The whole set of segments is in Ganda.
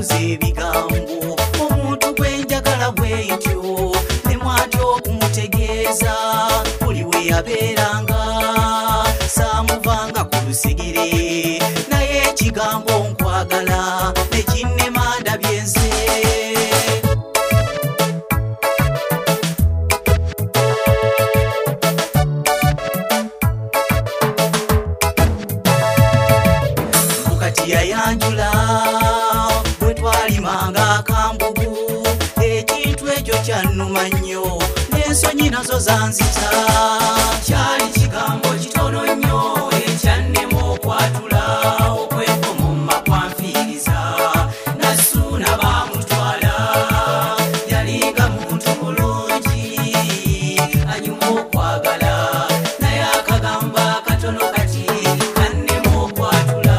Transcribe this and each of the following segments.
mbuze ebigambo omuntu gwenjagala bwentyo nemwatya okumutegeeza buli we yabeeranga saamuvanga ku lusigire naye ekigambo nkwagala nekinnema ndabyenze yayanjula bwe twalimanga akambugu ekintu ekyo kyannuma nnyo n'ensonyi nazo zanzita kyali kigambo kitono nnyo ekyannema okwatula okwekomo mu makwanfiiriza nasuuna baamutwala yalinga muntu mulungi anyuma okwagala naye akagamba katono kati kannema okwatula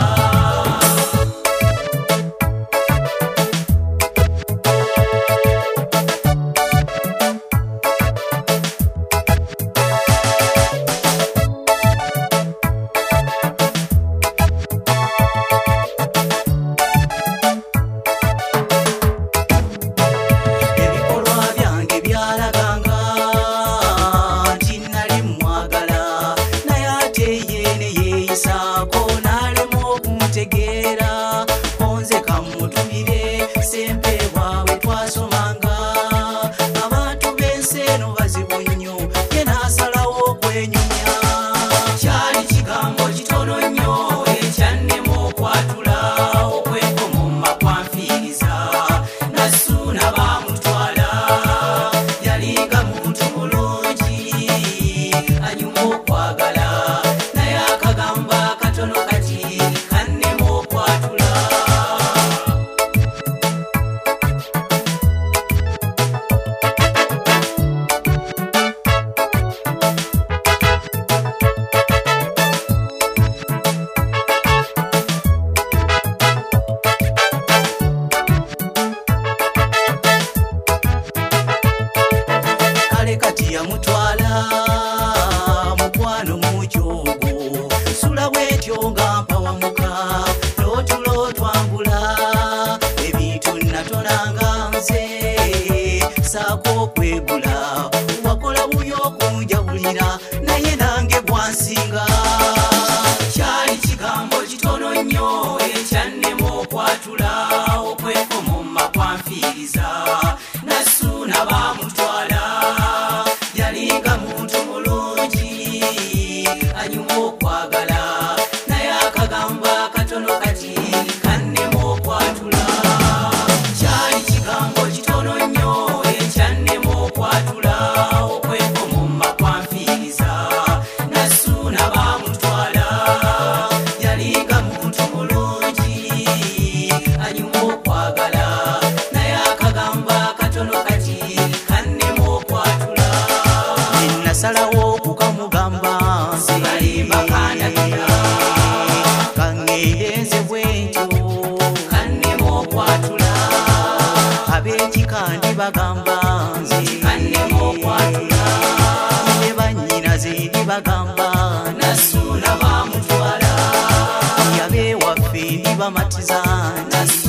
onze kamutumire sempe bwawe twasomanga abantu b'ensi eno bazibu nnyo ye n'asalawo okwenyumya kyali kigambo kitono nnyo ekyannema okwatula okwekomo mu makwanfiiriza nasuuna baamutwala yalinga muntu mulungi anyuma okwagala naye akagamba katono kati kati yamutwala mukwano mukyogo sula bwetyo nga mpawamuka n'otulo twambula ebintu natonanga nze saako okwegula wakola buyo okunjawulira naye nange bwansinga kyali kigambo kitono nnyo ekyannema okwatula okwekomo mu makwanfiiriza nasuuna baamutwala yalinga muntu mulungi anyuma okwagala naye akagamba katono kati kannema okwatula kyali kigambo kitono nnyo ekyannema okwatula okwekomo mu makwanfiiriza nasuuna baamutwala yalinga muntu mulungi anyuma okwagala naye akagamba katono kati kannema okwatula nasalawo okukamugamba sibalimba kandabira kangeyenze bwentyo kannema okwatula ab'ekika ndibagamba nze kannema okwatula ne bannyinaze ndibagamba nasuuna baamutwala yabeewaffe ndibamatiza